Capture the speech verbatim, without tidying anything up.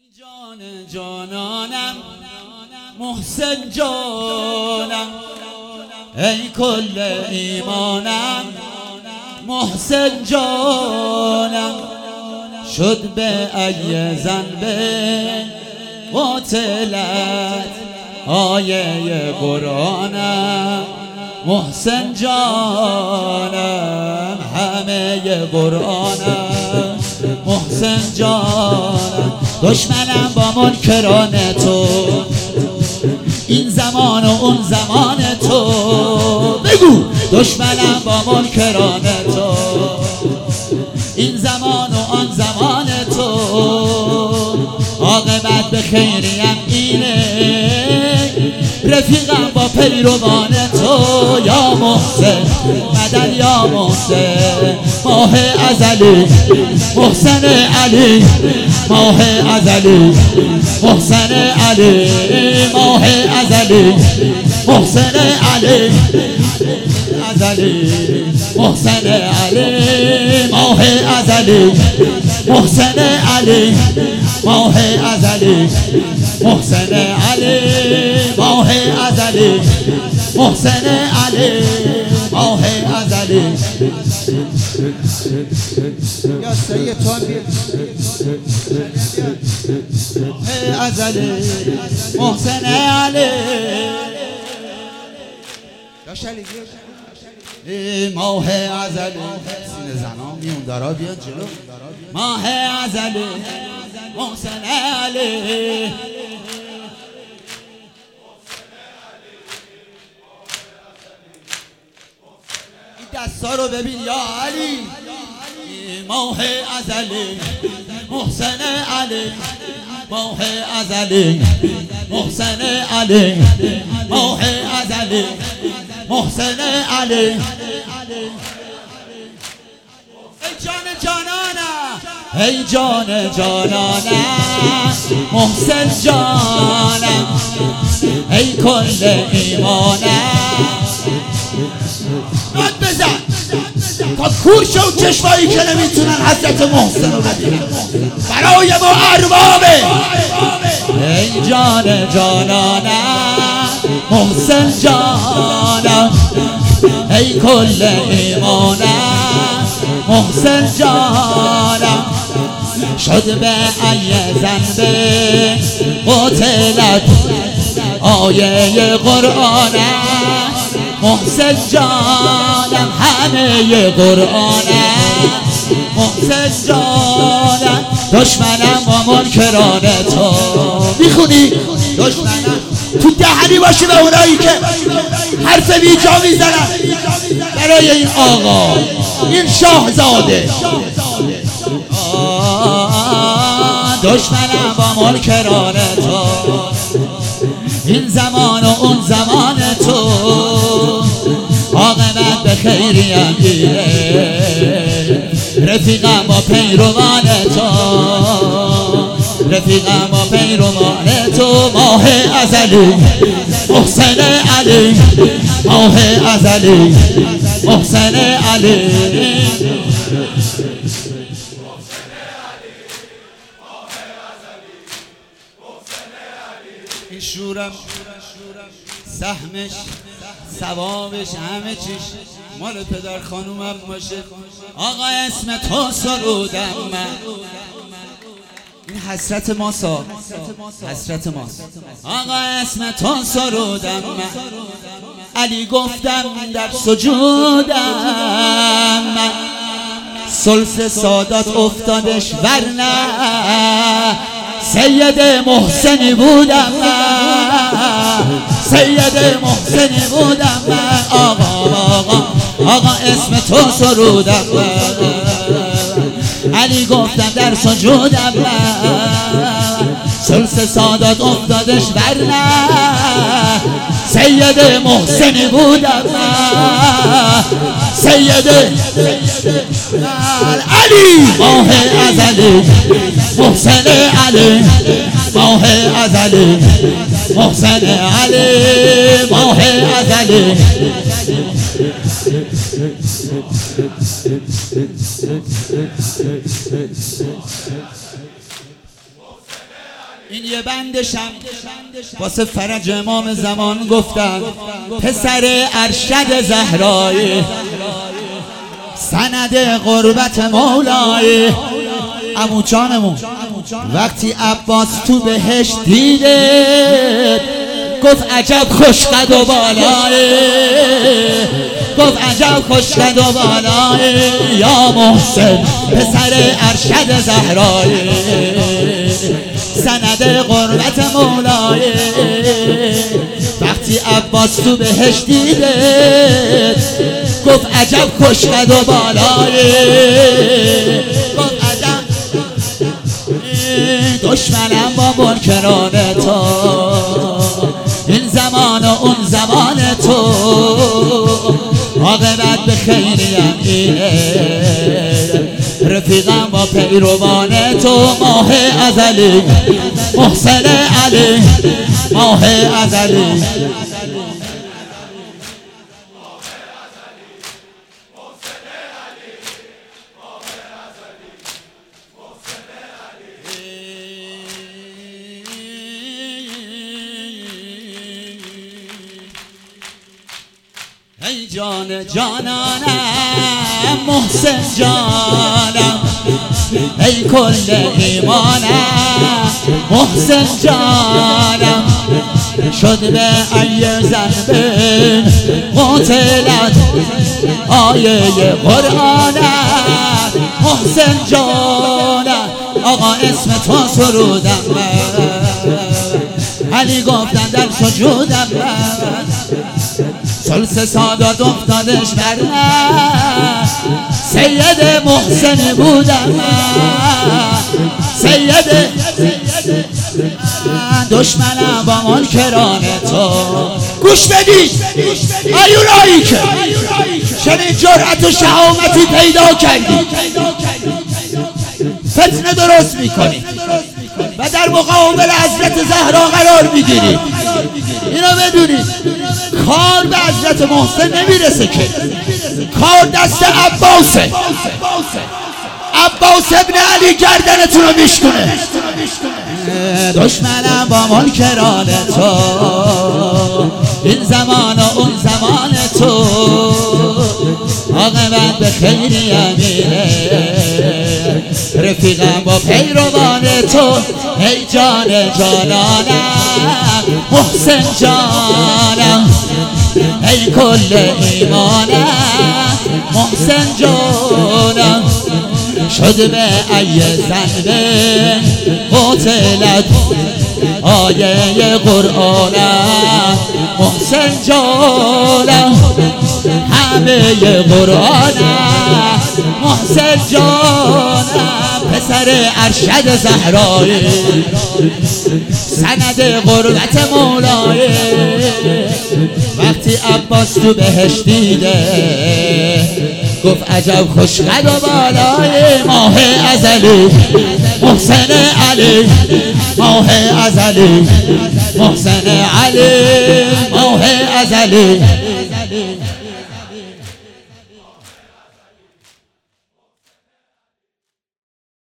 جان جانانم محسن جانم، ای کل ایمانم محسن جانم، شد به ای ذنب قتلت آیه قرآنم محسن جانم، همه قرآنم محسن جانم. دشمنم با منکران تو، این زمان و اون زمان تو، بگو دشمنم با منکران تو، این زمان و آن زمان تو، عاقبت به خیریم اینه، رفیقم با پیروان تو، یا محسن مدد یا محسن، ماه ازلی محسن علی، ماه ازلی محسن علی، ماه ازلی محسن علی، ازلی محسن علی، ماه ازلی محسن علی، ماه ازلی محسن علی، ماه ازلی محسن علی، ماه ازلی. یا سید تو هم بیا، ماه ازلی محسن علی، یا شلی ماه ازلی. سینه زنان میون دارا بیان جلو، ماه ازلی محسن علی، این دستا رو ببین یا علی، ماه ازلی محسن علی، ماه ازلی محسن علی، ماه ازلی محسن علی. ای جان جانانم، ای جان جانانم محسن جانم، ای کل ایمانم. ناد بزن تا کور شو چشمایی که نمیتونن حضرت محسن رو ببینن، برای ما اربابه. ای جان جانانم محسن جانم، ای کل ایمانم محسن جانم، شد به ای ذنب قتلت آیه قرآنم محسن جانم، همه قرآنم محسن جانم. دشمنم با منکران تو، میخونی دشمنم تو دهنی باشه به اونایی که حرف بیجا میزنن برای این آقا، این شاهزاده. دشمنم با منکران تو، این زمان و اون زمان تو، عاقبت به خیریم گیره، رفیقم با پیروان تو، رفیقم با پیروان تو، ماه ازلی محسن علی، ماه ازلی محسن علی. این شورم سهمش ثوابش همه چیش مال پدر خانومم باشه. آقا اسم تو سرودم من، این حسرت ماسا، حسرت ماست. آقا اسم تو سرودم من، علی گفتم در سجودم من، سلس سادات افتادش ورنه سید محسنی بودم من، سید محسنی بودم من. آقا آقا آقا اسم تو سرودم من، علی گفتم در سجودم من، سلس سادات افتادش ورنه سید محسنی بودم من، سید علی، ماه ازلی محسن علی، ماه ازلی محسن علی، ماه ازلی. این یه بندشم واسه فرج امام زمان گفتم، پسر ارشد زهرای سند قربت مولای. عمو جانمون وقتی عباس تو بهشت دیده گفت عجب خوش قد و بالای، گفت عجب خوش قد و بالای. یا محسن پسر ارشد زهرای سند قربت مولای. وقتی عباس تو بهشت دیده گفت عجب خوش قد و بالای، گفت عجب. دشمنم با منکران تو، این زمان و اون زمان تو، عاقبت به خیریم اینه. رفیقم با پیروان تو، ماه ازلی محسن علی، ماه ازلی. ای جان جانانم محسن جانم، ای کل ایمانم محسن جانم. شد به ای ذنب قتلت آیه قرآنم محسن جانم. آقا اسم تو سرودم من، علی گفتن در سجودم من، سلس سادات افتادش بر من، سید محسن بودم من، سید دشمنم با منکران تو. گوش بدید ایونایی که چنین جرأت و شهامتی پیدا کردی، فتنه درست میکنی و در مقابل حضرت زهرا قرار میگیری. اینو بدونید کار به حضرت محسن نمیرسه که، کار دست عباسه. عباس ابن علی گردنتون رو میشکنه. دشمنم با منکران تو، این زمان و اون زمان تو، عاقبت به خیری امیره. رفیقم با پیروان تو، ای جان جانانم محسن جانم، ای کل ایمانم محسن جانم. شد به ای ذنب قتلت آیه قرآنم محسن جانم، همه قرآنم محسن جانم. پسر ارشد زهرای سند قربت مولای. وقتی عباس تو بهشت دیده گفت عجب خوش قد و بالای، ماه ازلی محسن علی، ماه ازلی محسن علی، ماه ازلی.